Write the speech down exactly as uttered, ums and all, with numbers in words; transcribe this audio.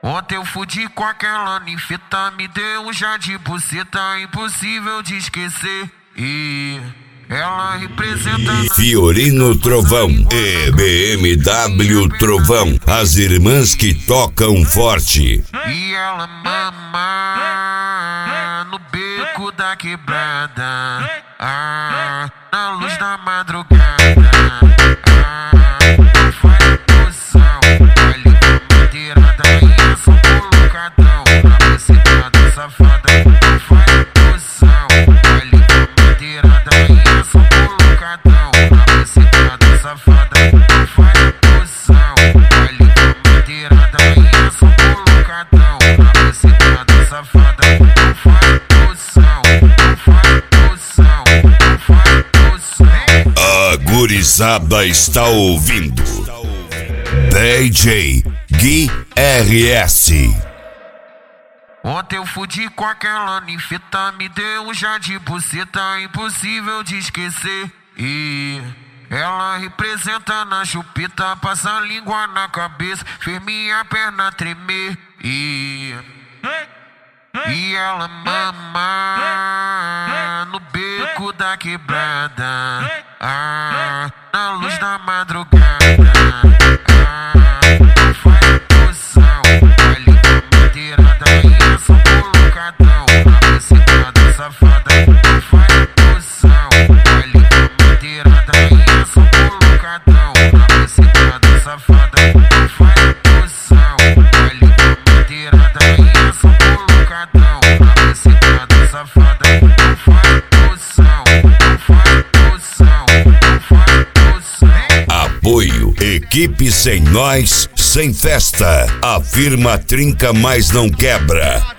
Ontem eu fudi com aquela ninfeta, me deu um já de buceta, impossível de esquecer. E ela representa Fiorino Trovão e B M W Trovão, as irmãs que tocam forte. E ela mama no beco da quebrada, ah, na luz da madrugada. Ah, faz posição, ali na madeirada e eu sou colocadão. Na bucetada safada, faz posição, ali na madeirada e eu sou colocadão. Na bucetada safada, faz posição, ali na madeirada e eu sou colocadão. Na bucetada safada, faz posição, faz posição, faz posição. A gurizada está ouvindo D J Gui R S. Ontem eu fudi com aquela ninfeta, me deu um já de buceta, impossível de esquecer. E ela representa na chupeta, passa a língua na cabeça, fez minha perna tremer. E E ela mama no beco da quebrada, ah, na luz da madrugada. Ah, faz posição, ali na madeirada e eu sou colocadão. Na bucetada safada, faz posição, ali na madeirada e eu sou colocadão. Na bucetada safada, faz posição, ali na madeirada e eu sou colocadão. Na bucetada safada, faz posição, faz posição, faz posição. Apoio Equipe Sem Nós, Sem Festa. A firma trinca, mas não quebra.